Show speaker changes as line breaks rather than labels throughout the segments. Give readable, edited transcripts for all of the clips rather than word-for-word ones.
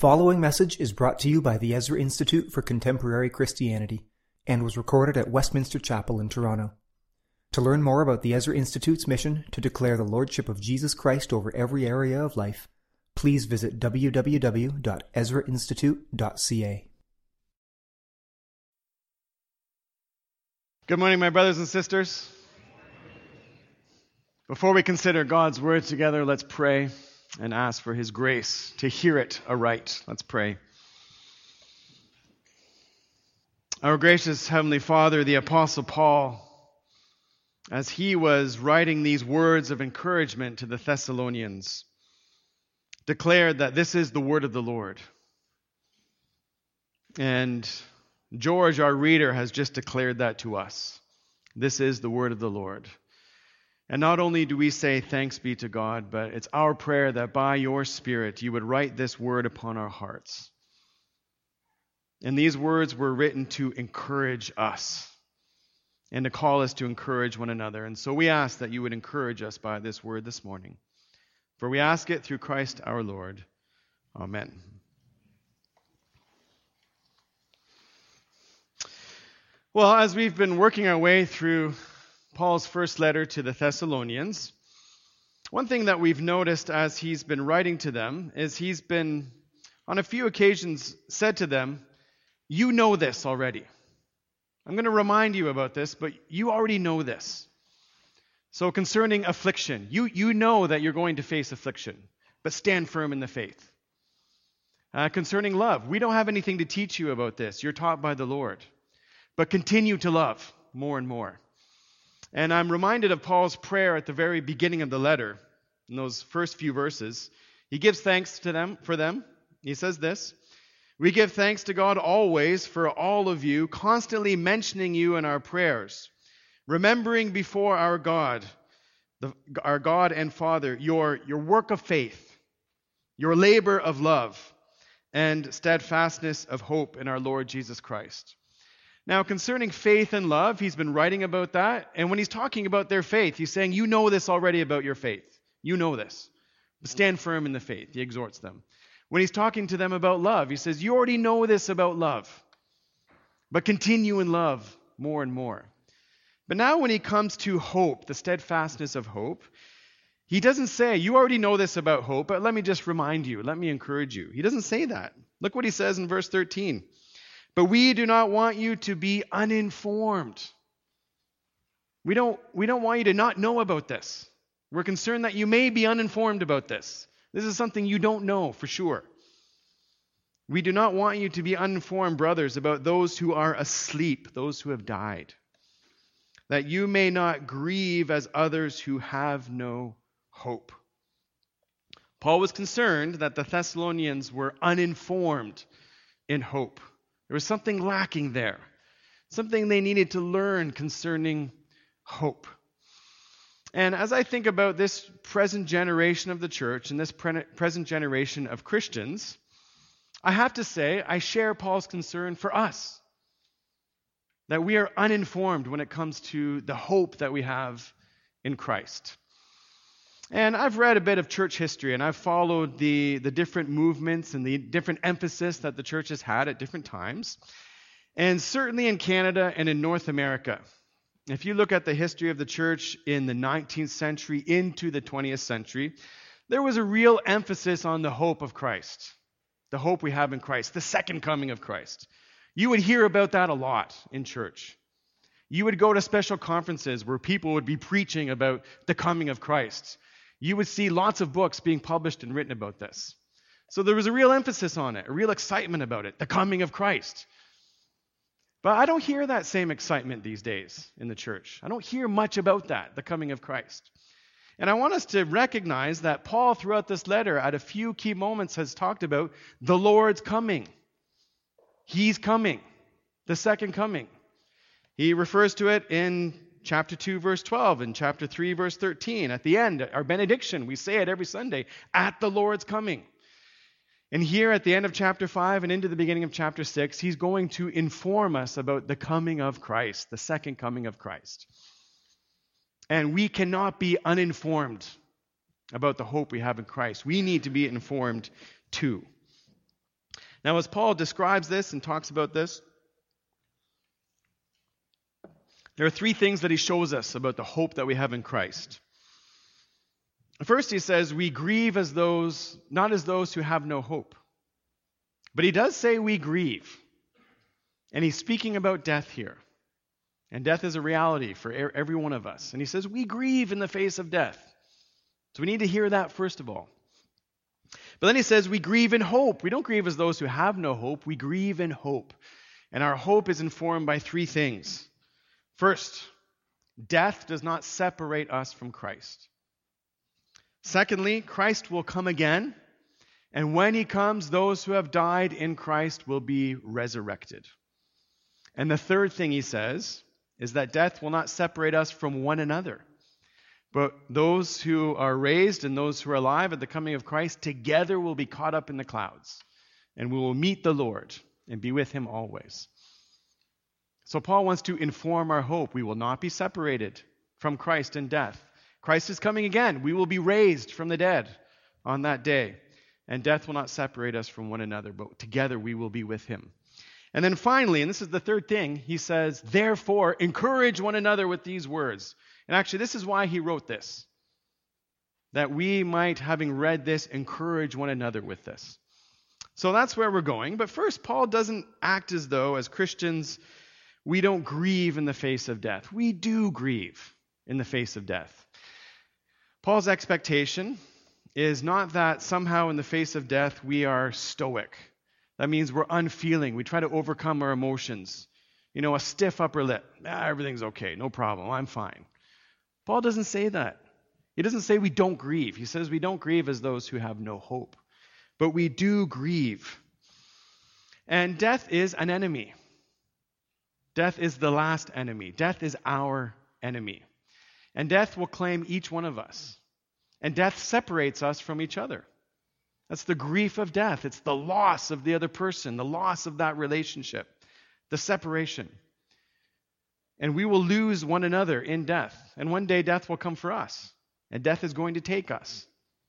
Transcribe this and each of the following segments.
following message is brought to you by the Ezra Institute for Contemporary Christianity and was recorded at Westminster Chapel in Toronto. To learn more about the Ezra Institute's mission to declare the Lordship of Jesus Christ over every area of life, please visit www.ezrainstitute.ca.
Good morning, my brothers and sisters. Before we consider God's Word together, let's pray and ask for His grace to hear it aright. Let's pray. Our gracious Heavenly Father, the Apostle Paul, as he was writing these words of encouragement to the Thessalonians, declared that this is the word of the Lord. And George, our reader, has just declared that to us. This is the word of the Lord. And not only do we say thanks be to God, but it's our prayer that by your Spirit you would write this word upon our hearts. And these words were written to encourage us and to call us to encourage one another. And so we ask that you would encourage us by this word this morning. For we ask it through Christ our Lord. Amen. Well, as we've been working our way through Paul's first letter to the Thessalonians, one thing that we've noticed as he's been writing to them is he's been, on a few occasions, said to them, you know this already. I'm going to remind you about this, but you already know this. So concerning affliction, you know that you're going to face affliction, but stand firm in the faith. Concerning love, we don't have anything to teach you about this. You're taught by the Lord. But continue to love more and more. And I'm reminded of Paul's prayer at the very beginning of the letter, in those first few verses. He gives thanks to them for them. He says this, we give thanks to God always for all of you, constantly mentioning you in our prayers, remembering before our God and Father, your work of faith, your labor of love, and steadfastness of hope in our Lord Jesus Christ. Now, concerning faith and love, he's been writing about that. And when he's talking about their faith, he's saying, you know this already about your faith. You know this. Stand firm in the faith. He exhorts them. When he's talking to them about love, he says, you already know this about love. But continue in love more and more. But now when he comes to hope, the steadfastness of hope, he doesn't say, you already know this about hope, but let me just remind you, let me encourage you. He doesn't say that. Look what he says in verse 13. But we do not want you to be uninformed. We don't want you to not know about this. We're concerned that you may be uninformed about this. This is something you don't know for sure. We do not want you to be uninformed, brothers, about those who are asleep, those who have died, that you may not grieve as others who have no hope. Paul was concerned that the Thessalonians were uninformed in hope. There was something lacking there, something they needed to learn concerning hope. And as I think about this present generation of the church and this present generation of Christians, I have to say I share Paul's concern for us, that we are uninformed when it comes to the hope that we have in Christ. And I've read a bit of church history, and I've followed the different movements and the different emphasis that the church has had at different times. And certainly in Canada and in North America, if you look at the history of the church in the 19th century into the 20th century, there was a real emphasis on the hope of Christ, the hope we have in Christ, the second coming of Christ. You would hear about that a lot in church. You would go to special conferences where people would be preaching about the coming of Christ. You would see lots of books being published and written about this. So there was a real emphasis on it, a real excitement about it, the coming of Christ. But I don't hear that same excitement these days in the church. I don't hear much about that, the coming of Christ. And I want us to recognize that Paul, throughout this letter, at a few key moments, has talked about the Lord's coming. He's coming, the second coming. He refers to it in chapter 2, verse 12, and chapter 3, verse 13. At the end, our benediction, we say it every Sunday, at the Lord's coming. And here at the end of chapter 5 and into the beginning of chapter 6, he's going to inform us about the coming of Christ, the second coming of Christ. And we cannot be uninformed about the hope we have in Christ. We need to be informed too. Now, as Paul describes this and talks about this, there are three things that he shows us about the hope that we have in Christ. First, he says, we grieve as those, not as those who have no hope. But he does say we grieve. And he's speaking about death here. And death is a reality for every one of us. And he says we grieve in the face of death. So we need to hear that first of all. But then he says we grieve in hope. We don't grieve as those who have no hope. We grieve in hope. And our hope is informed by three things. First, death does not separate us from Christ. Secondly, Christ will come again. And when he comes, those who have died in Christ will be resurrected. And the third thing he says is that death will not separate us from one another. But those who are raised and those who are alive at the coming of Christ together will be caught up in the clouds. And we will meet the Lord and be with him always. So Paul wants to inform our hope. We will not be separated from Christ in death. Christ is coming again. We will be raised from the dead on that day. And death will not separate us from one another, but together we will be with him. And then finally, and this is the third thing, he says, therefore, encourage one another with these words. And actually, this is why he wrote this. That we might, having read this, encourage one another with this. So that's where we're going. But first, Paul doesn't act as though, as Christians, we don't grieve in the face of death. We do grieve in the face of death. Paul's expectation is not that somehow in the face of death we are stoic. That means we're unfeeling. We try to overcome our emotions. A stiff upper lip. Everything's okay. No problem. I'm fine. Paul doesn't say that. He doesn't say we don't grieve. He says we don't grieve as those who have no hope. But we do grieve. And death is an enemy. Death is the last enemy. Death is our enemy. And death will claim each one of us. And death separates us from each other. That's the grief of death. It's the loss of the other person, the loss of that relationship, the separation. And we will lose one another in death. And one day death will come for us. And death is going to take us.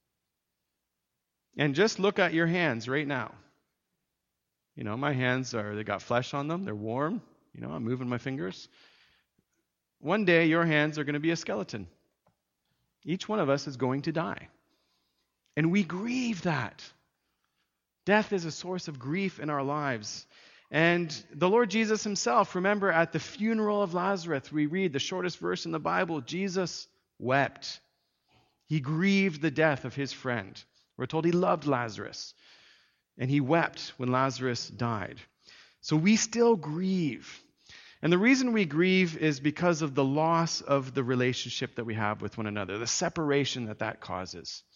And just look at your hands right now. My hands they got flesh on them. They're warm. I'm moving my fingers. One day your hands are going to be a skeleton. Each one of us is going to die. And we grieve that. Death is a source of grief in our lives. And the Lord Jesus himself, remember at the funeral of Lazarus, we read the shortest verse in the Bible, Jesus wept. He grieved the death of his friend. We're told he loved Lazarus. And he wept when Lazarus died. So we still grieve. And the reason we grieve is because of the loss of the relationship that we have with one another, the separation that causes.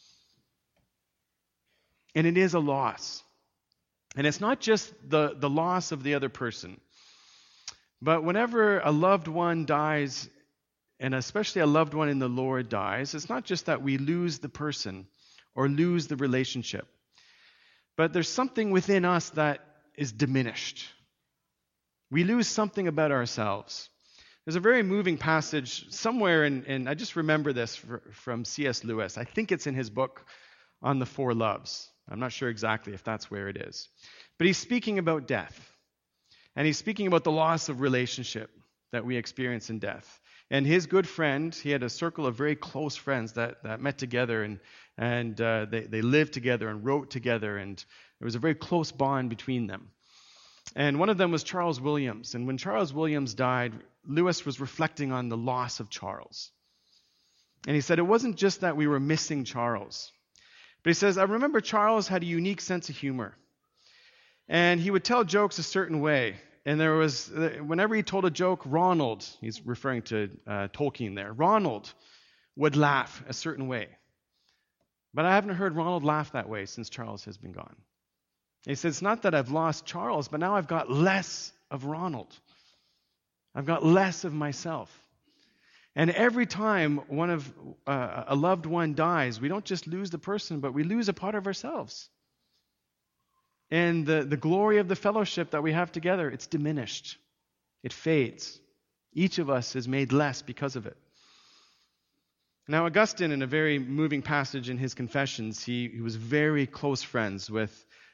And it is a loss. And it's not just the loss of the other person. But whenever a loved one dies, and especially a loved one in the Lord dies, it's not just that we lose the person or lose the relationship. But there's something within us that is diminished. We lose something about ourselves. There's a very moving passage somewhere in I just remember this from C.S. Lewis. I think it's in his book on the Four Loves. I'm not sure exactly if that's where it is. But he's speaking about death. And he's speaking about the loss of relationship that we experience in death. And his good friend, he had a circle of very close friends that met together and they lived together and wrote together. And there was a very close bond between them. And one of them was Charles Williams. And when Charles Williams died, Lewis was reflecting on the loss of Charles. And he said it wasn't just that we were missing Charles. But he says, I remember Charles had a unique sense of humor. And he would tell jokes a certain way. And there was, whenever he told a joke, Ronald, he's referring to Tolkien there, Ronald would laugh a certain way. But I haven't heard Ronald laugh that way since Charles has been gone. And he says, it's not that I've lost Charles, but now I've got less of Ronald. I've got less of myself. And every time a loved one dies, we don't just lose the person, but we lose a part of ourselves. And the glory of the fellowship that we have together, it's diminished. It fades. Each of us is made less because of it. Now, Augustine, in a very moving passage in his Confessions, he was very close friends with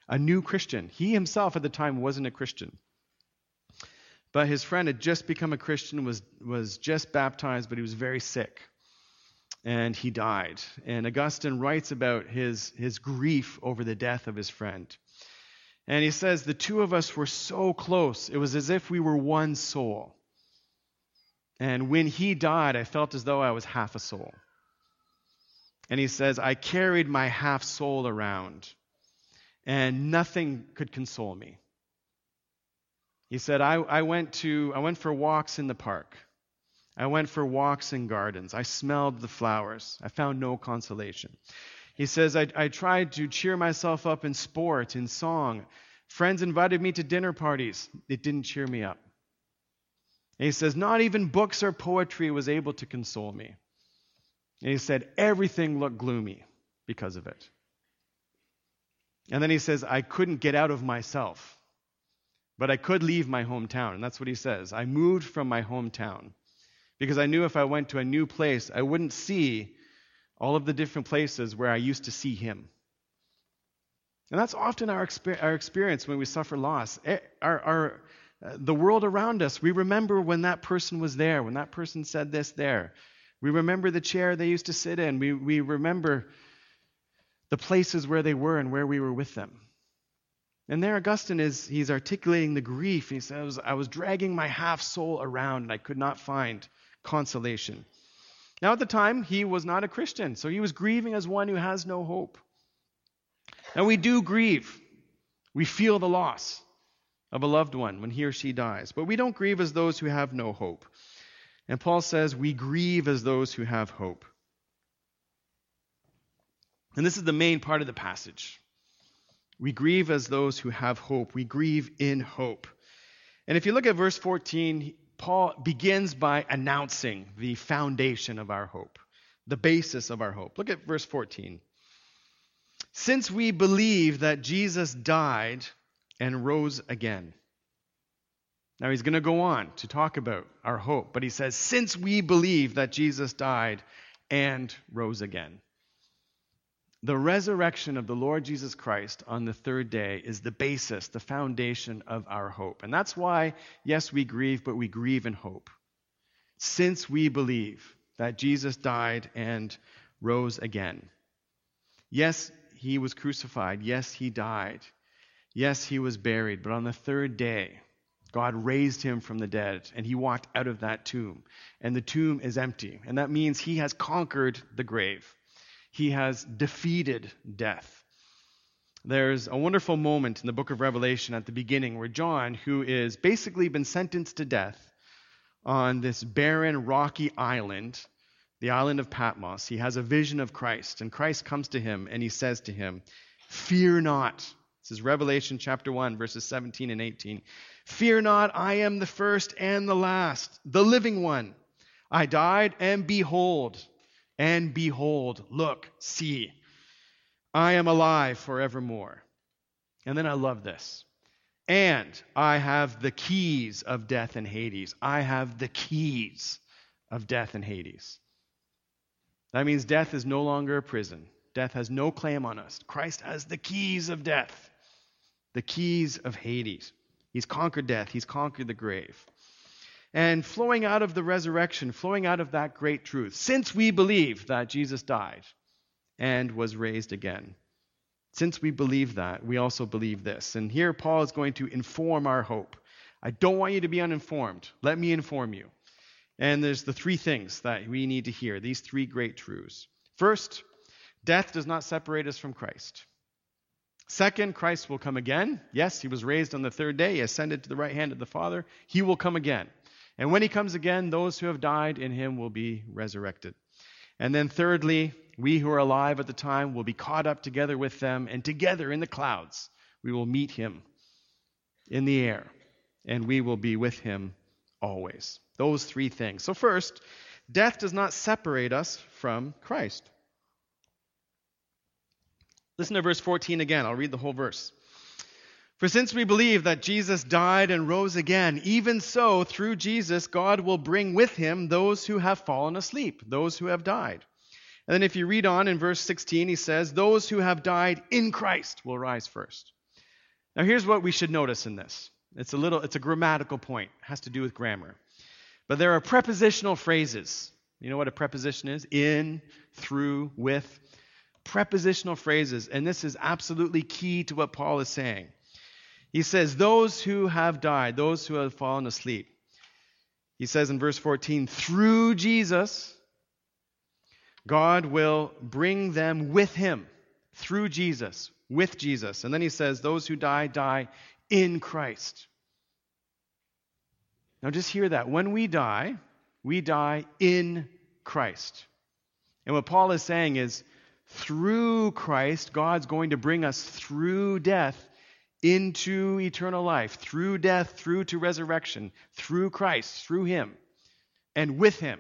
a new Christian. He himself at the time wasn't a Christian. But his friend had just become a Christian, was just baptized, but he was very sick. And he died. And Augustine writes about his grief over the death of his friend. And he says, the two of us were so close. It was as if we were one soul. And when he died, I felt as though I was half a soul. And he says, I carried my half soul around, and nothing could console me. He said, I went for walks in the park. I went for walks in gardens. I smelled the flowers. I found no consolation. He says, I tried to cheer myself up in sport, in song. Friends invited me to dinner parties. It didn't cheer me up. And he says, not even books or poetry was able to console me. And he said, everything looked gloomy because of it. And then he says, I couldn't get out of myself, but I could leave my hometown. And that's what he says. I moved from my hometown because I knew if I went to a new place, I wouldn't see all of the different places where I used to see him. And that's often our experience when we suffer loss. The world around us, we remember when that person was there, when that person said this there. We remember the chair they used to sit in. We remember the places where they were and where we were with them. And there Augustine he's articulating the grief. He says, I was dragging my half soul around and I could not find consolation. Now at the time, he was not a Christian, so he was grieving as one who has no hope. Now we do grieve. We feel the loss of a loved one when he or she dies, but we don't grieve as those who have no hope. And Paul says we grieve as those who have hope. And this is the main part of the passage. We grieve as those who have hope. We grieve in hope. And if you look at verse 14, Paul begins by announcing the foundation of our hope, the basis of our hope. Look at verse 14. Since we believe that Jesus died and rose again. Now he's going to go on to talk about our hope, but he says, since we believe that Jesus died and rose again. The resurrection of the Lord Jesus Christ on the third day is the basis, the foundation of our hope. And that's why, yes, we grieve, but we grieve in hope. Since we believe that Jesus died and rose again. Yes, he was crucified. Yes, he died. Yes, he was buried. But on the third day, God raised him from the dead, and he walked out of that tomb. And the tomb is empty. And that means he has conquered the grave. He has defeated death. There's a wonderful moment in the book of Revelation at the beginning where John, who is basically been sentenced to death on this barren, rocky island, the island of Patmos, he has a vision of Christ. And Christ comes to him and he says to him, fear not. This is Revelation chapter 1, verses 17 and 18. Fear not, I am the first and the last, the living one. I died, and behold, look, see, I am alive forevermore. And then I love this. And I have the keys of death and Hades. I have the keys of death and Hades. That means death is no longer a prison. Death has no claim on us. Christ has the keys of death, the keys of Hades. He's conquered death. He's conquered the grave. And flowing out of the resurrection, flowing out of that great truth, since we believe that Jesus died and was raised again, since we believe that, we also believe this. And here Paul is going to inform our hope. I don't want you to be uninformed. Let me inform you. And there's the three things that we need to hear, these three great truths. First, death does not separate us from Christ. Second, Christ will come again. Yes, he was raised on the third day. He ascended to the right hand of the Father. He will come again. And when he comes again, those who have died in him will be resurrected. And then thirdly, we who are alive at the time will be caught up together with them, and together in the clouds we will meet him in the air, and we will be with him always. Those three things. So first, death does not separate us from Christ. Listen to verse 14 again. I'll read the whole verse. For since we believe that Jesus died and rose again, even so, through Jesus, God will bring with him those who have fallen asleep, those who have died. And then if you read on in verse 16, he says, those who have died in Christ will rise first. Now here's what we should notice in this. It's a grammatical point. It has to do with grammar. But there are prepositional phrases. You know what a preposition is? In, through, with. Prepositional phrases. And this is absolutely key to what Paul is saying. He says, those who have died, those who have fallen asleep. He says in verse 14, through Jesus, God will bring them with him. Through Jesus, with Jesus. And then he says, those who die, die in Christ. Now just hear that. When we die in Christ. And what Paul is saying is, through Christ, God's going to bring us through death into eternal life. Through death, through to resurrection. Through Christ, through him, and with him.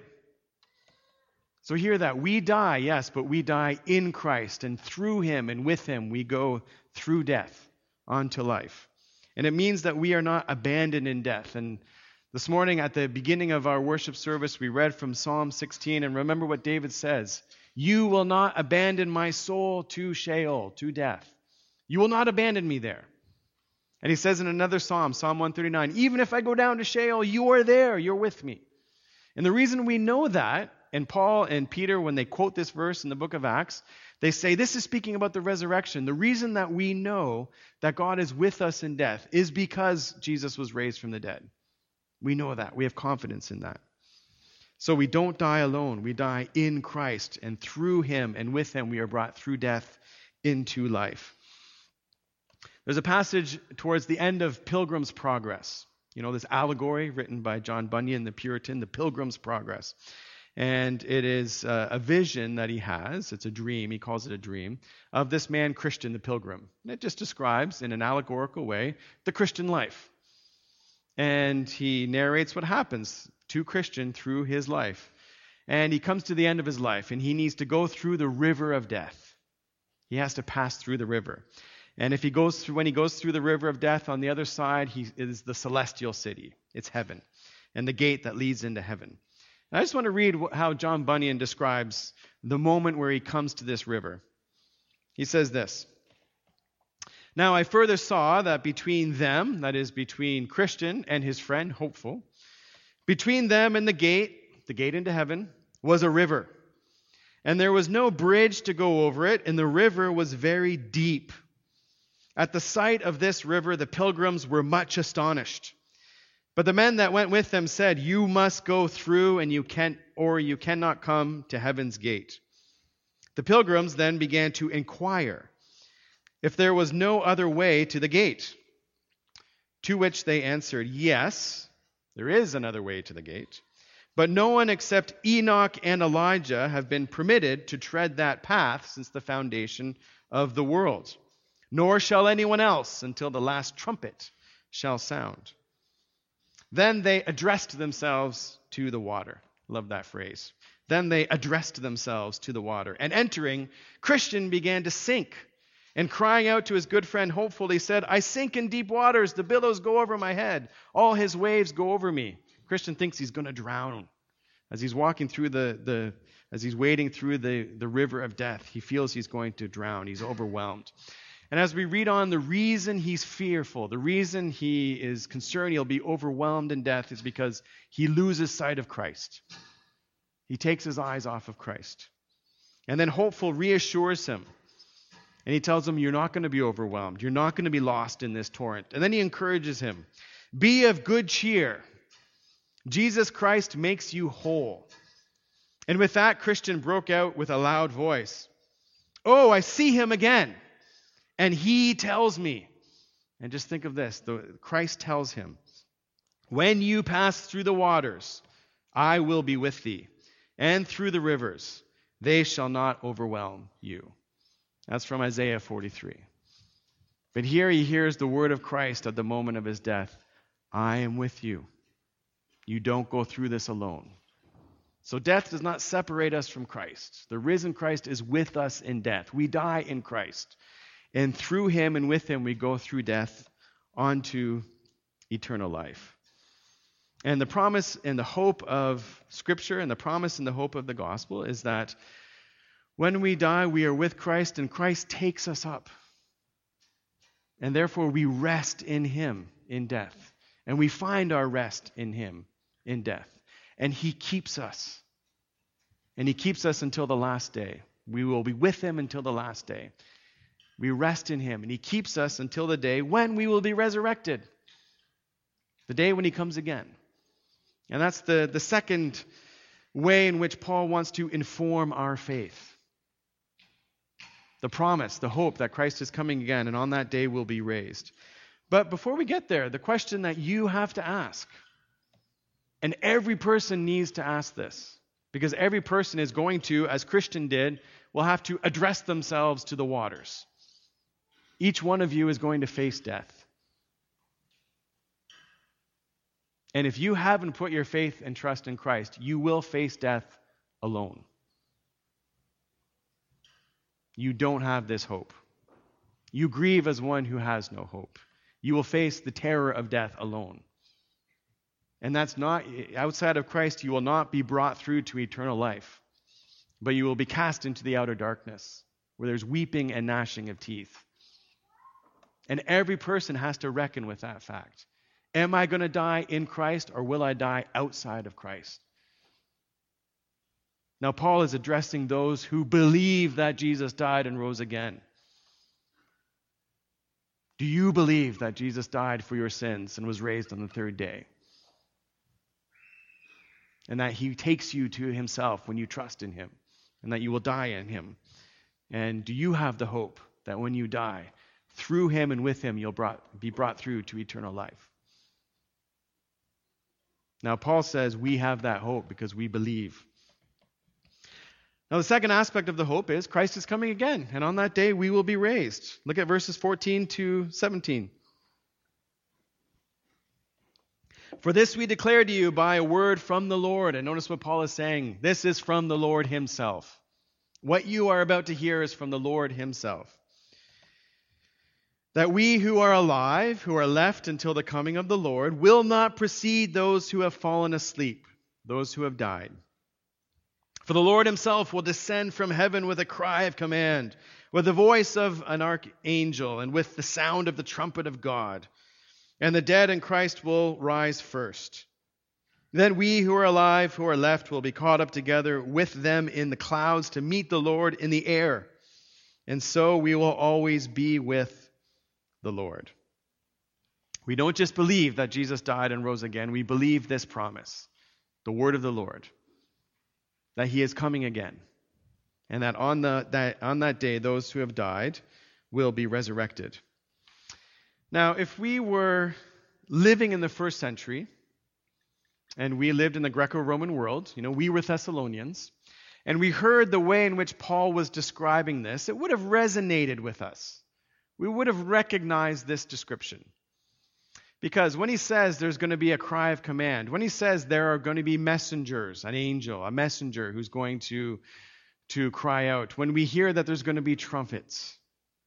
So hear that. We die, yes, but we die in Christ. And through him and with him, we go through death onto life. And it means that we are not abandoned in death. And this morning at the beginning of our worship service, we read from Psalm 16. And remember what David says. You will not abandon my soul to Sheol, to death. You will not abandon me there. And he says in another psalm, Psalm 139, even if I go down to Sheol, you are there, you're with me. And the reason we know that, and Paul and Peter, when they quote this verse in the book of Acts, they say this is speaking about the resurrection. The reason that we know that God is with us in death is because Jesus was raised from the dead. We know that. We have confidence in that. So we don't die alone. We die in Christ, and through him and with him we are brought through death into life. There's a passage towards the end of Pilgrim's Progress. You know, this allegory written by John Bunyan, the Puritan, the Pilgrim's Progress. And it is a vision that he has. It's a dream. He calls it a dream of this man, Christian, the pilgrim. And it just describes in an allegorical way the Christian life. And he narrates what happens to Christian through his life. And he comes to the end of his life, and he needs to go through the river of death. He has to pass through the river. And when he goes through the river of death, on the other side, he is the celestial city. It's heaven, and the gate that leads into heaven. And I just want to read how John Bunyan describes the moment where he comes to this river. He says this. Now I further saw that between them, that is between Christian and his friend, Hopeful, between them and the gate into heaven, was a river. And there was no bridge to go over it, and the river was very deep. At the sight of this river, the pilgrims were much astonished. But the men that went with them said, you must go through, and you cannot come to heaven's gate. The pilgrims then began to inquire if there was no other way to the gate. To which they answered, yes, there is another way to the gate. But no one except Enoch and Elijah have been permitted to tread that path since the foundation of the world. Nor shall anyone else until the last trumpet shall sound. Then they addressed themselves to the water. Love that phrase. Then they addressed themselves to the water. And entering, Christian began to sink. And crying out to his good friend Hopeful, he said, I sink in deep waters. The billows go over my head. All his waves go over me. Christian thinks he's going to drown. As he's walking through as he's wading through the river of death, he feels he's going to drown. He's overwhelmed. And as we read on, the reason he's fearful, the reason he is concerned he'll be overwhelmed in death is because he loses sight of Christ. He takes his eyes off of Christ. And then Hopeful reassures him. And he tells him, you're not going to be overwhelmed. You're not going to be lost in this torrent. And then he encourages him, be of good cheer. Jesus Christ makes you whole. And with that, Christian broke out with a loud voice, oh, I see him again. And he tells me, and just think of this, Christ tells him, when you pass through the waters, I will be with thee, and through the rivers, they shall not overwhelm you. That's from Isaiah 43. But here he hears the word of Christ at the moment of his death. I am with you. You don't go through this alone. So death does not separate us from Christ. The risen Christ is with us in death. We die in Christ. And through him and with him we go through death onto eternal life. And the promise and the hope of Scripture and the promise and the hope of the gospel is that when we die, we are with Christ and Christ takes us up. And therefore we rest in him in death. And we find our rest in him in death. And he keeps us. And he keeps us until the last day. We will be with him until the last day. We rest in him, and he keeps us until the day when we will be resurrected. The day when he comes again. And that's the second way in which Paul wants to inform our faith. The promise, the hope that Christ is coming again, and on that day will be raised. But before we get there, the question that you have to ask, and every person needs to ask this, because every person is going to, as Christian did, will have to address themselves to the waters. Each one of you is going to face death. And if you haven't put your faith and trust in Christ, you will face death alone. You don't have this hope. You grieve as one who has no hope. You will face the terror of death alone. And that's not, outside of Christ, you will not be brought through to eternal life, but you will be cast into the outer darkness, where there's weeping and gnashing of teeth. And every person has to reckon with that fact. Am I going to die in Christ, or will I die outside of Christ? Now, Paul is addressing those who believe that Jesus died and rose again. Do you believe that Jesus died for your sins and was raised on the third day? And that he takes you to himself when you trust in him, and that you will die in him? And do you have the hope that when you die, through him and with him, you'll be brought through to eternal life? Now, Paul says we have that hope because we believe. Now, the second aspect of the hope is Christ is coming again, and on that day we will be raised. Look at verses 14 to 17. For this we declare to you by a word from the Lord. And notice what Paul is saying. This is from the Lord himself. What you are about to hear is from the Lord himself. That we who are alive, who are left until the coming of the Lord, will not precede those who have fallen asleep, those who have died. For the Lord himself will descend from heaven with a cry of command, with the voice of an archangel, and with the sound of the trumpet of God. And the dead in Christ will rise first. Then we who are alive, who are left, will be caught up together with them in the clouds to meet the Lord in the air. And so we will always be with the Lord. We don't just believe that Jesus died and rose again. We believe this promise, the word of the Lord, that he is coming again. And that on that day, those who have died will be resurrected. Now, if we were living in the first century, and we lived in the Greco-Roman world, we were Thessalonians, and we heard the way in which Paul was describing this, it would have resonated with us. We would have recognized this description. Because when he says there's going to be a cry of command, when he says there are going to be messengers, an angel, a messenger who's going to cry out, when we hear that there's going to be trumpets,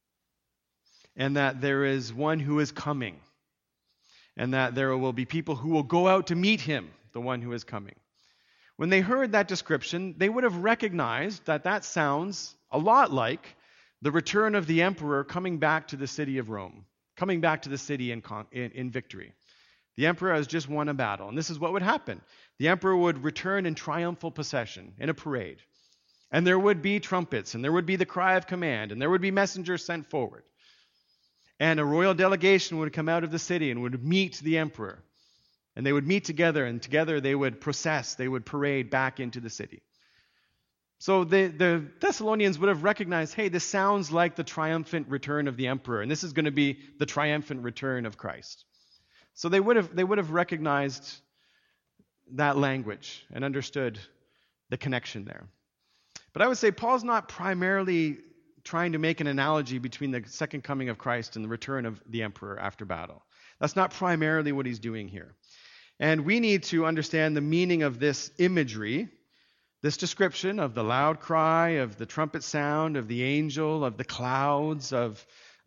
and that there is one who is coming, and that there will be people who will go out to meet him, the one who is coming. When they heard that description, they would have recognized that that sounds a lot like the return of the emperor coming back to the city of Rome, coming back to the city in victory. The emperor has just won a battle, and this is what would happen. The emperor would return in triumphal procession, in a parade, and there would be trumpets, and there would be the cry of command, and there would be messengers sent forward. And a royal delegation would come out of the city and would meet the emperor. And they would meet together, and together they would process, they would parade back into the city. So the Thessalonians would have recognized, hey, this sounds like the triumphant return of the emperor, and this is going to be the triumphant return of Christ. So they would have recognized that language and understood the connection there. But I would say Paul's not primarily trying to make an analogy between the second coming of Christ and the return of the emperor after battle. That's not primarily what he's doing here. And we need to understand the meaning of this imagery, this description of the loud cry, of the trumpet sound, of the angel, of the clouds, of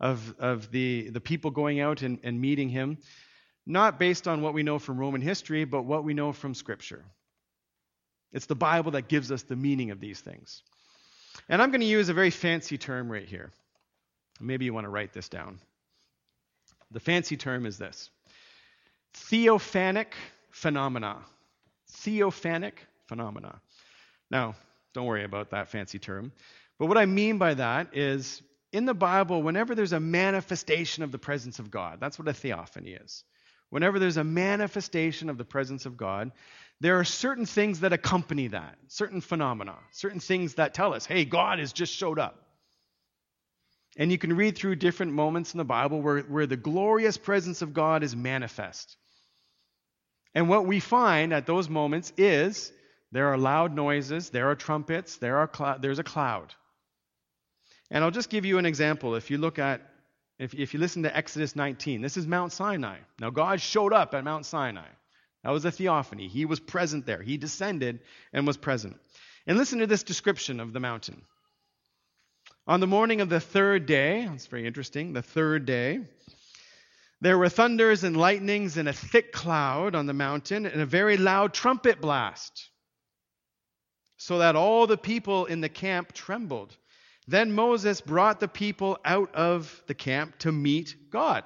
the people going out and meeting him, not based on what we know from Roman history, but what we know from Scripture. It's the Bible that gives us the meaning of these things. And I'm going to use a very fancy term right here. Maybe you want to write this down. The fancy term is this: theophanic phenomena. Theophanic phenomena. Now, don't worry about that fancy term. But what I mean by that is, in the Bible, whenever there's a manifestation of the presence of God, that's what a theophany is. Whenever there's a manifestation of the presence of God, there are certain things that accompany that, certain phenomena, certain things that tell us, hey, God has just showed up. And you can read through different moments in the Bible where the glorious presence of God is manifest. And what we find at those moments is there are loud noises, there are trumpets, there's a cloud. And I'll just give you an example. If you listen to Exodus 19, this is Mount Sinai. Now God showed up at Mount Sinai. That was a theophany. He was present there. He descended and was present. And listen to this description of the mountain. On the morning of the third day, that's very interesting, the third day, there were thunders and lightnings and a thick cloud on the mountain and a very loud trumpet blast, so that all the people in the camp trembled. Then Moses brought the people out of the camp to meet God.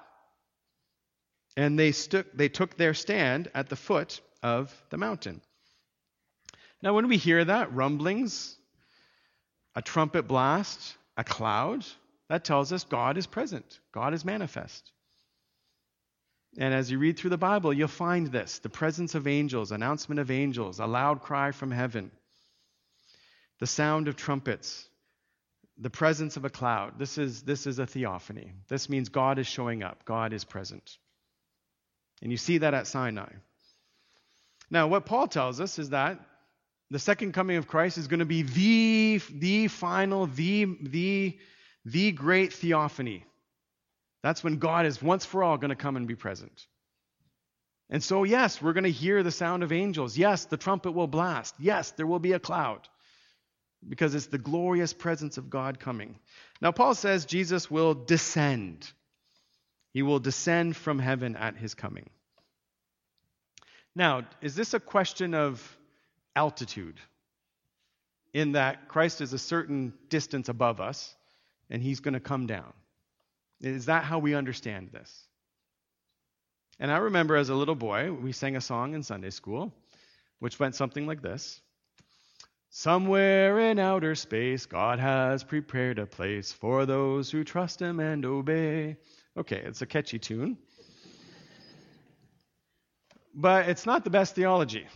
And they took their stand at the foot of the mountain. Now, when we hear that, rumblings, a trumpet blast, a cloud, that tells us God is present. God is manifest. And as you read through the Bible, you'll find this: the presence of angels, announcement of angels, a loud cry from heaven, the sound of trumpets, the presence of a cloud. This is a theophany. This means God is showing up. God is present. And you see that at Sinai. Now, what Paul tells us is that the second coming of Christ is going to be the final, the great theophany. That's when God is once for all going to come and be present. And so, yes, we're going to hear the sound of angels. Yes, the trumpet will blast. Yes, there will be a cloud, because it's the glorious presence of God coming. Now, Paul says Jesus will descend. He will descend from heaven at his coming. Now, is this a question of altitude, in that Christ is a certain distance above us and he's going to come down? Is that how we understand this? And I remember as a little boy, we sang a song in Sunday school, which went something like this: somewhere in outer space, God has prepared a place for those who trust him and obey. Okay, it's a catchy tune. But it's not the best theology.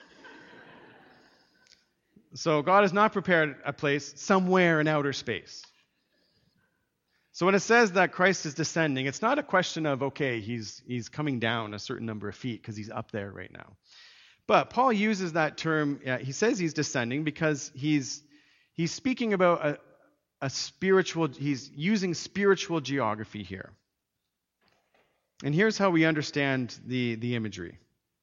So God has not prepared a place somewhere in outer space. So when it says that Christ is descending, it's not a question of, okay, he's coming down a certain number of feet because he's up there right now. But Paul uses that term, he says he's descending because he's speaking about a spiritual, he's using spiritual geography here. And here's how we understand the imagery.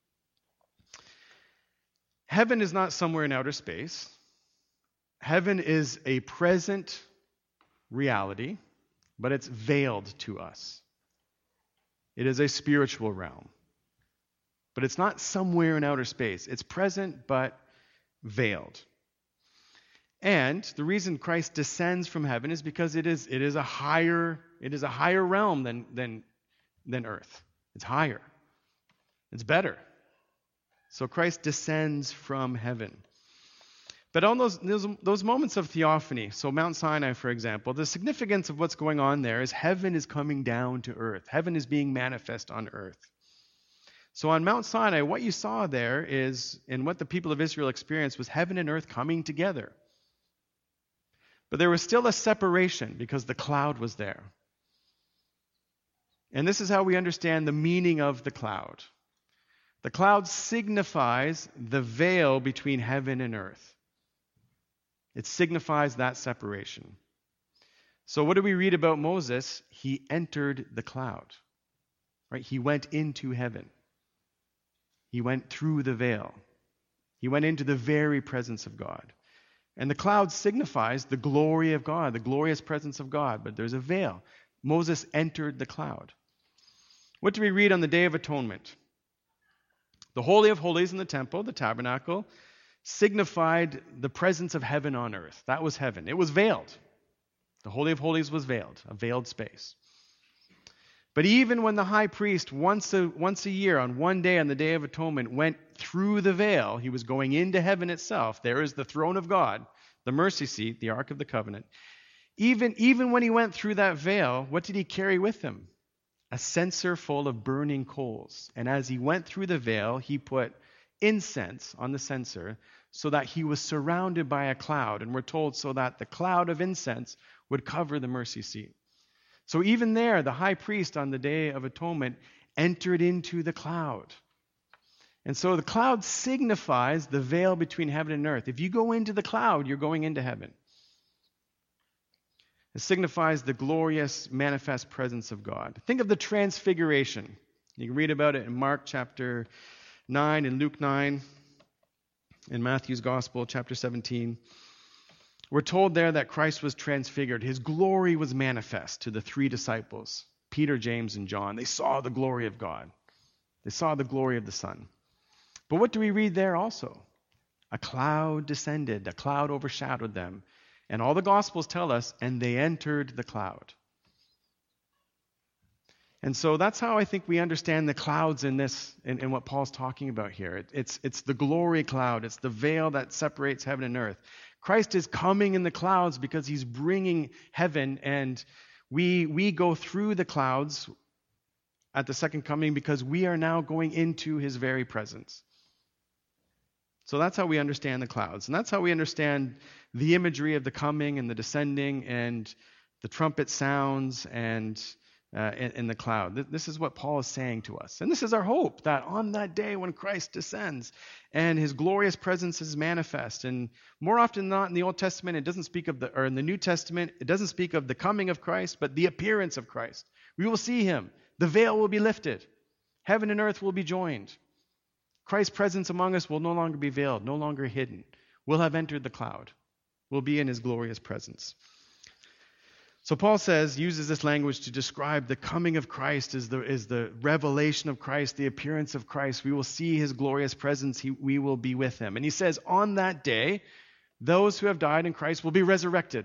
Heaven is not somewhere in outer space. Heaven is a present reality, but it's veiled to us. It is a spiritual realm. But it's not somewhere in outer space. It's present, but veiled. And the reason Christ descends from heaven is because it is a higher realm than earth. It's higher. It's better. So Christ descends from heaven. But on those moments of theophany, so Mount Sinai, for example, the significance of what's going on there is heaven is coming down to earth. Heaven is being manifest on earth. So on Mount Sinai, what you saw there is, and what the people of Israel experienced, was heaven and earth coming together. But there was still a separation because the cloud was there. And this is how we understand the meaning of the cloud. The cloud signifies the veil between heaven and earth. It signifies that separation. So what do we read about Moses? He entered the cloud. Right? He went into heaven. He went through the veil. He went into the very presence of God. And the cloud signifies the glory of God, the glorious presence of God. But there's a veil. Moses entered the cloud. What do we read on the Day of Atonement? The Holy of Holies in the temple, the tabernacle, signified the presence of heaven on earth. That was heaven. It was veiled. The Holy of Holies was veiled, a veiled space. But even when the high priest once a year, on one day, on the Day of Atonement, went through the veil, he was going into heaven itself. There is the throne of God, the mercy seat, the Ark of the Covenant. Even when he went through that veil, what did he carry with him? A censer full of burning coals. And as he went through the veil, he put incense on the censer so that he was surrounded by a cloud. And we're told so that the cloud of incense would cover the mercy seat. So even there, the high priest on the Day of Atonement entered into the cloud. And so the cloud signifies the veil between heaven and earth. If you go into the cloud, you're going into heaven. It signifies the glorious manifest presence of God. Think of the transfiguration. You can read about it in Mark chapter 9 and Luke 9, in Matthew's Gospel, chapter 17. We're told there that Christ was transfigured. His glory was manifest to the three disciples, Peter, James, and John. They saw the glory of God. They saw the glory of the Son. But what do we read there also? A cloud descended. A cloud overshadowed them. And all the Gospels tell us, and they entered the cloud. And so that's how I think we understand the clouds in this, in what Paul's talking about here. It's the glory cloud. It's the veil that separates heaven and earth. Christ is coming in the clouds because he's bringing heaven, and we go through the clouds at the second coming because we are now going into his very presence. So that's how we understand the clouds. And that's how we understand the imagery of the coming and the descending and the trumpet sounds and in the cloud. This is what Paul is saying to us. And this is our hope, that on that day when Christ descends and his glorious presence is manifest. And more often than not in the Old Testament, it doesn't speak of or in the New Testament, it doesn't speak of the coming of Christ, but the appearance of Christ. We will see him. The veil will be lifted. Heaven and earth will be joined. Christ's presence among us will no longer be veiled, no longer hidden. We'll have entered the cloud. We'll be in his glorious presence. So Paul uses this language to describe the coming of Christ as the revelation of Christ, the appearance of Christ. We will see his glorious presence. We will be with him. And he says, on that day, those who have died in Christ will be resurrected.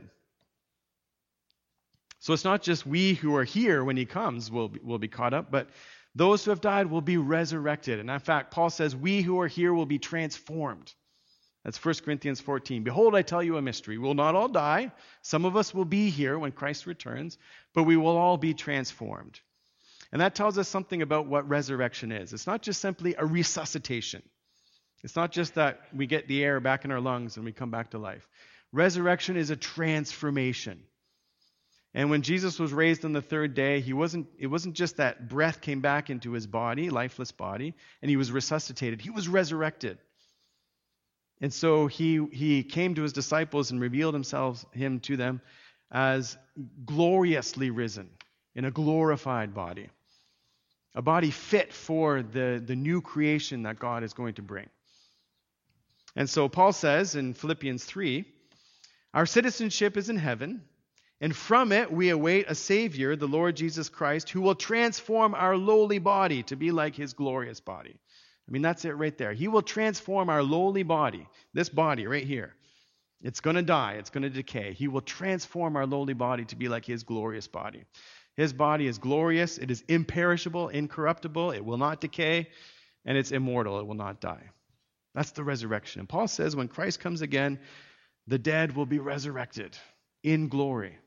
So it's not just we who are here when he comes will be caught up, but those who have died will be resurrected. And in fact, Paul says, we who are here will be transformed. That's 1 Corinthians 14. Behold, I tell you a mystery. We will not all die. Some of us will be here when Christ returns, but we will all be transformed. And that tells us something about what resurrection is. It's not just simply a resuscitation. It's not just that we get the air back in our lungs and we come back to life. Resurrection is a transformation. And when Jesus was raised on the third day, it wasn't just that breath came back into his body, lifeless body, and he was resuscitated. He was resurrected. And so he came to his disciples and revealed him to them as gloriously risen in a glorified body, a body fit for the new creation that God is going to bring. And so Paul says in Philippians 3, our citizenship is in heaven, and from it we await a Savior, the Lord Jesus Christ, who will transform our lowly body to be like his glorious body. I mean, that's it right there. He will transform our lowly body, this body right here. It's going to die. It's going to decay. He will transform our lowly body to be like his glorious body. His body is glorious. It is imperishable, incorruptible. It will not decay, and it's immortal. It will not die. That's the resurrection. And Paul says when Christ comes again, the dead will be resurrected in glory.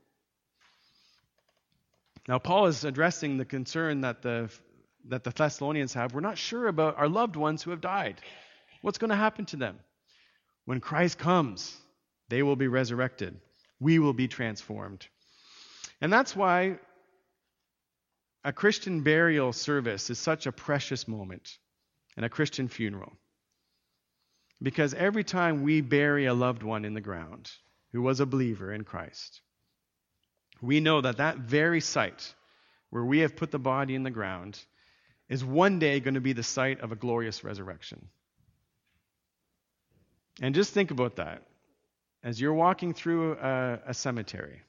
Now, Paul is addressing the concern that the Thessalonians have. We're not sure about our loved ones who have died. What's going to happen to them? When Christ comes, they will be resurrected. We will be transformed. And that's why a Christian burial service is such a precious moment in a Christian funeral. Because every time we bury a loved one in the ground who was a believer in Christ, we know that very site where we have put the body in the ground is one day going to be the site of a glorious resurrection. And just think about that. As you're walking through a cemetery,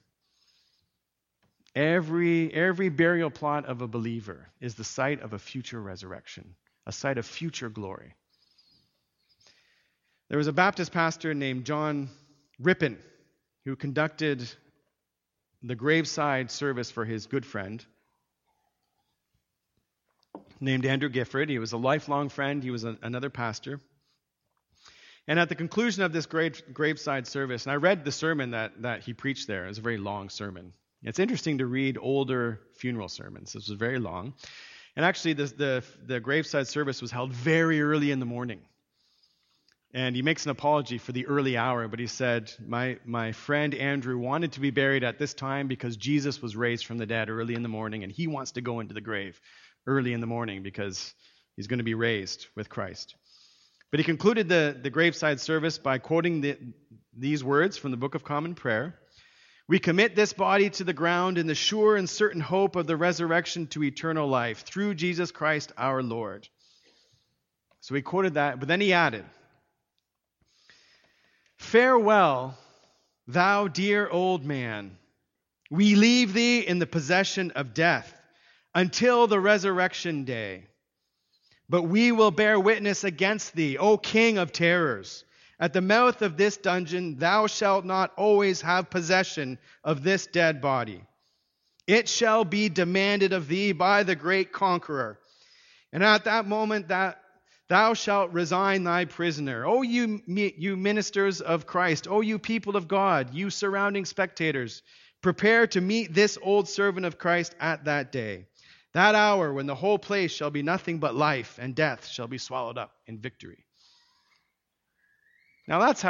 every burial plot of a believer is the site of a future resurrection, a site of future glory. There was a Baptist pastor named John Rippon who conducted the graveside service for his good friend. named Andrew Gifford. He was a lifelong friend. He was another pastor. And at the conclusion of this graveside service, and I read the sermon that he preached there. It was a very long sermon. It's interesting to read older funeral sermons. This was very long. And actually, the graveside service was held very early in the morning. And he makes an apology for the early hour, but he said, my friend Andrew wanted to be buried at this time because Jesus was raised from the dead early in the morning, and he wants to go into the grave early in the morning because he's going to be raised with Christ. But he concluded the graveside service by quoting these words from the Book of Common Prayer. We commit this body to the ground in the sure and certain hope of the resurrection to eternal life through Jesus Christ our Lord. So he quoted that, but then he added, farewell, thou dear old man. We leave thee in the possession of death until the resurrection day. But we will bear witness against thee, O King of terrors. At the mouth of this dungeon thou shalt not always have possession of this dead body. It shall be demanded of thee by the great conqueror. And at that moment that thou shalt resign thy prisoner. O you ministers of Christ, O you people of God, you surrounding spectators, prepare to meet this old servant of Christ at that day. That hour when the whole place shall be nothing but life, and death shall be swallowed up in victory. Now that's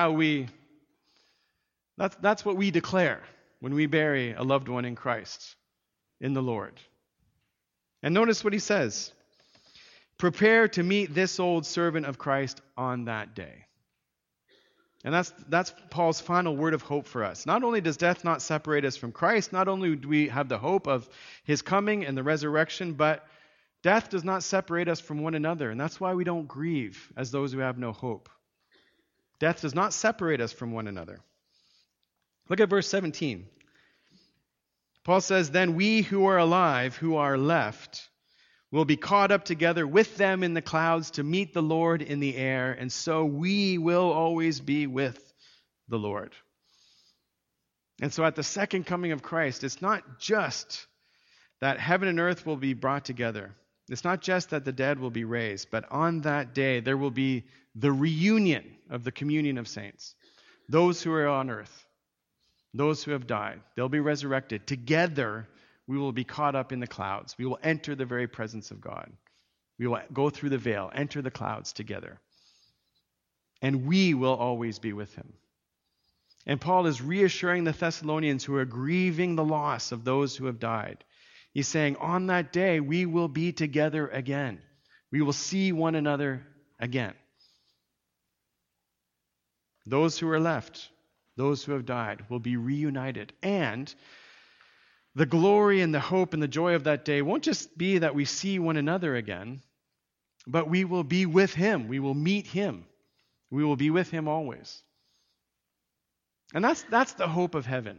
what we declare when we bury a loved one in Christ, in the Lord. And notice what he says. Prepare to meet this old servant of Christ on that day. And that's Paul's final word of hope for us. Not only does death not separate us from Christ, not only do we have the hope of his coming and the resurrection, but death does not separate us from one another. And that's why we don't grieve as those who have no hope. Death does not separate us from one another. Look at verse 17. Paul says, then we who are alive, who are left, will be caught up together with them in the clouds to meet the Lord in the air, and so we will always be with the Lord. And so at the second coming of Christ, it's not just that heaven and earth will be brought together. It's not just that the dead will be raised, but on that day there will be the reunion of the communion of saints. Those who are on earth, those who have died, they'll be resurrected. Together we will be caught up in the clouds. We will enter the very presence of God. We will go through the veil, enter the clouds together. And we will always be with him. And Paul is reassuring the Thessalonians who are grieving the loss of those who have died. He's saying, on that day, we will be together again. We will see one another again. Those who are left, those who have died, will be reunited. And the glory and the hope and the joy of that day won't just be that we see one another again, but we will be with him. We will meet him. We will be with him always. And that's the hope of heaven.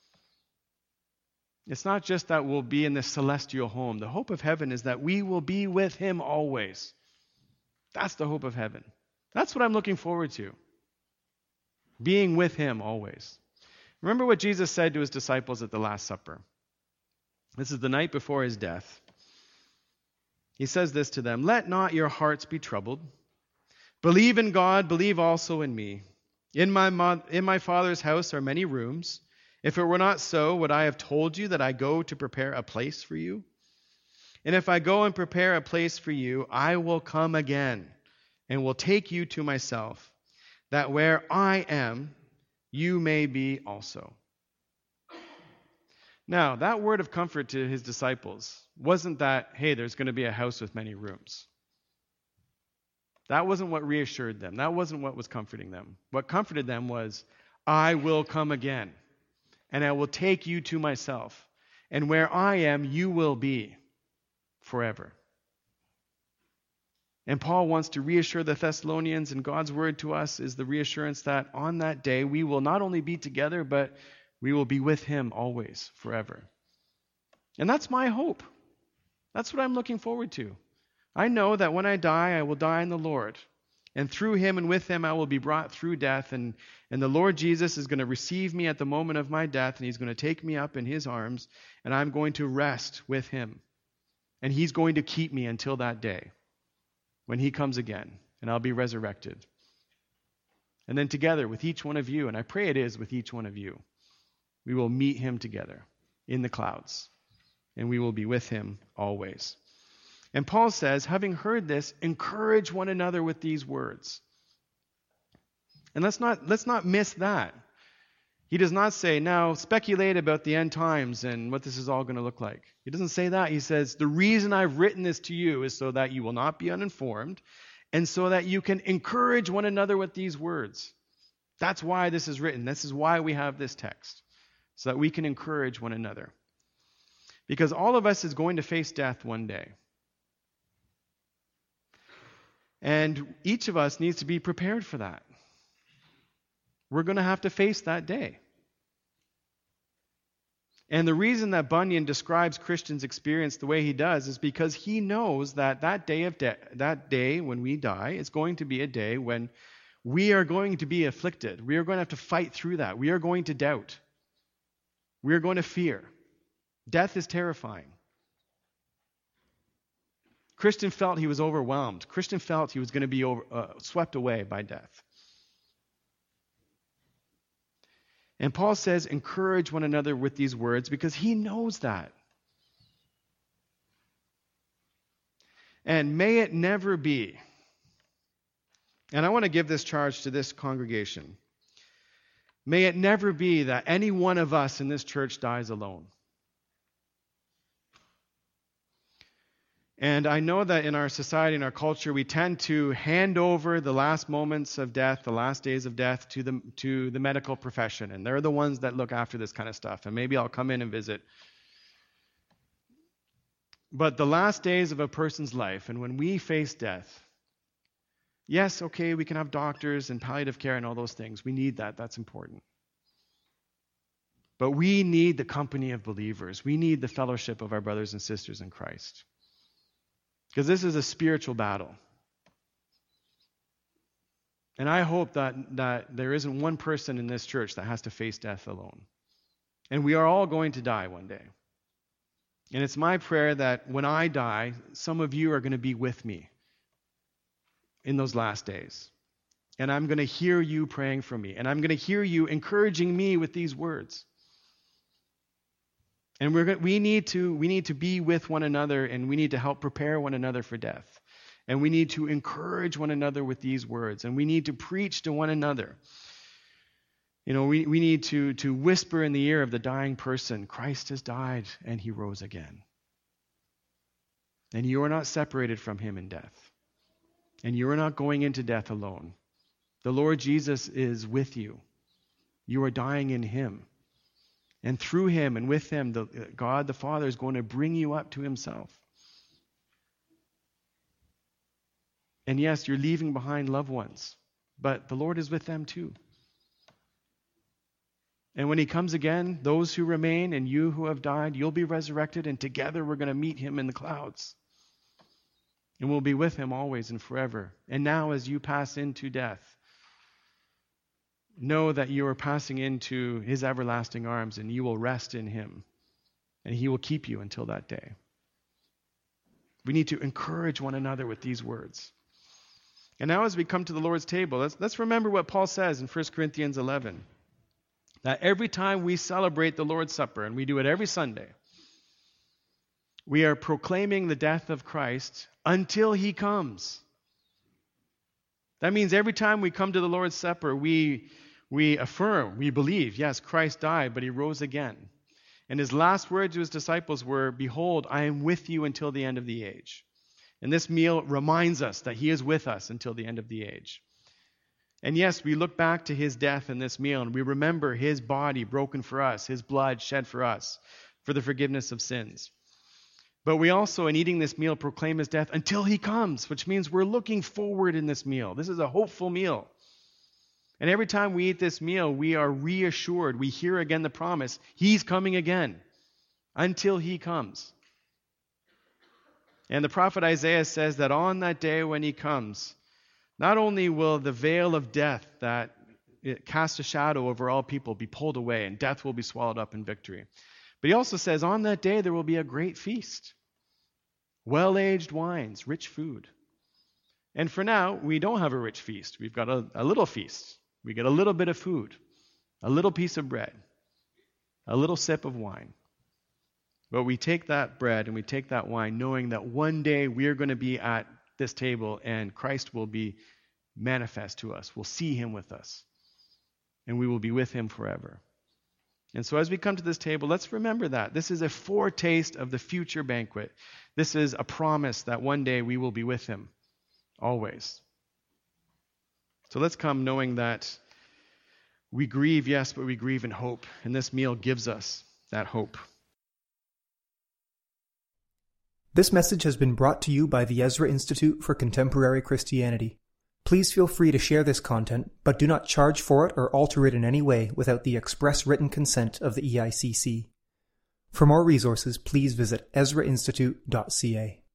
It's not just that we'll be in this celestial home. The hope of heaven is that we will be with him always. That's the hope of heaven. That's what I'm looking forward to. Being with him always. Remember what Jesus said to his disciples at the Last Supper. This is the night before his death. He says this to them, let not your hearts be troubled. Believe in God, believe also in me. In my Father's house are many rooms. If it were not so, would I have told you that I go to prepare a place for you? And if I go and prepare a place for you, I will come again and will take you to myself, that where I am, you may be also. Now, that word of comfort to his disciples wasn't that, hey, there's going to be a house with many rooms. That wasn't what reassured them. That wasn't what was comforting them. What comforted them was, I will come again, and I will take you to myself, and where I am, you will be forever. And Paul wants to reassure the Thessalonians, and God's word to us is the reassurance that on that day we will not only be together, but we will be with him always, forever. And that's my hope. That's what I'm looking forward to. I know that when I die, I will die in the Lord. And through him and with him, I will be brought through death. And the Lord Jesus is going to receive me at the moment of my death, and he's going to take me up in his arms, and I'm going to rest with him. And he's going to keep me until that day when he comes again and I'll be resurrected. And then together with each one of you, and I pray it is with each one of you, we will meet him together in the clouds, and we will be with him always. And Paul says, having heard this, encourage one another with these words. And let's not miss that. He does not say, now speculate about the end times and what this is all going to look like. He doesn't say that. He says, the reason I've written this to you is so that you will not be uninformed and so that you can encourage one another with these words. That's why this is written. This is why we have this text, so that we can encourage one another. Because all of us is going to face death one day. And each of us needs to be prepared for that. We're going to have to face that day. And the reason that Bunyan describes Christians' experience the way he does is because he knows that that day when we die is going to be a day when we are going to be afflicted. We are going to have to fight through that. We are going to doubt. We are going to fear. Death is terrifying. Christian felt he was overwhelmed. Christian felt he was going to be swept away by death. And Paul says, encourage one another with these words because he knows that. And may it never be, and I want to give this charge to this congregation, may it never be that any one of us in this church dies alone. And I know that in our society, in our culture, we tend to hand over the last moments of death, the last days of death, to the medical profession. And they're the ones that look after this kind of stuff. And maybe I'll come in and visit. But the last days of a person's life, and when we face death, yes, okay, we can have doctors and palliative care and all those things. We need that. That's important. But we need the company of believers. We need the fellowship of our brothers and sisters in Christ. Because this is a spiritual battle. And I hope that there isn't one person in this church that has to face death alone. And we are all going to die one day. And it's my prayer that when I die, some of you are going to be with me in those last days. And I'm going to hear you praying for me. And I'm going to hear you encouraging me with these words. And we need to be with one another, and we need to help prepare one another for death. And we need to encourage one another with these words, and we need to preach to one another. You know, we need to whisper in the ear of the dying person, Christ has died and he rose again. And you are not separated from him in death. And you are not going into death alone. The Lord Jesus is with you. You are dying in him. And through him and with him, God the Father is going to bring you up to himself. And yes, you're leaving behind loved ones, but the Lord is with them too. And when he comes again, those who remain and you who have died, you'll be resurrected, and together we're going to meet him in the clouds. And we'll be with him always and forever. And now as you pass into death, know that you are passing into his everlasting arms, and you will rest in him, and he will keep you until that day. We need to encourage one another with these words. And now as we come to the Lord's table, let's remember what Paul says in 1 Corinthians 11. That every time we celebrate the Lord's Supper, and we do it every Sunday, we are proclaiming the death of Christ until he comes. That means every time we come to the Lord's Supper, we affirm, we believe, yes, Christ died, but he rose again. And his last words to his disciples were, behold, I am with you until the end of the age. And this meal reminds us that he is with us until the end of the age. And yes, we look back to his death in this meal, and we remember his body broken for us, his blood shed for us, for the forgiveness of sins. But we also, in eating this meal, proclaim his death until he comes, which means we're looking forward in this meal. This is a hopeful meal. And every time we eat this meal, we are reassured. We hear again the promise, he's coming again until he comes. And the prophet Isaiah says that on that day when he comes, not only will the veil of death that it casts a shadow over all people be pulled away, and death will be swallowed up in victory, but he also says on that day there will be a great feast. well-aged wines, rich food. And for now, we don't have a rich feast. We've got a little feast. We get a little bit of food, a little piece of bread, a little sip of wine. But we take that bread and we take that wine knowing that one day we are going to be at this table and Christ will be manifest to us. We'll see him with us. And we will be with him forever. And so as we come to this table, let's remember that. This is a foretaste of the future banquet. This is a promise that one day we will be with him, always. So let's come knowing that we grieve, yes, but we grieve in hope. And this meal gives us that hope.
This message has been brought to you by the Ezra Institute for Contemporary Christianity. Please feel free to share this content, but do not charge for it or alter it in any way without the express written consent of the EICC. For more resources, please visit ezrainstitute.ca.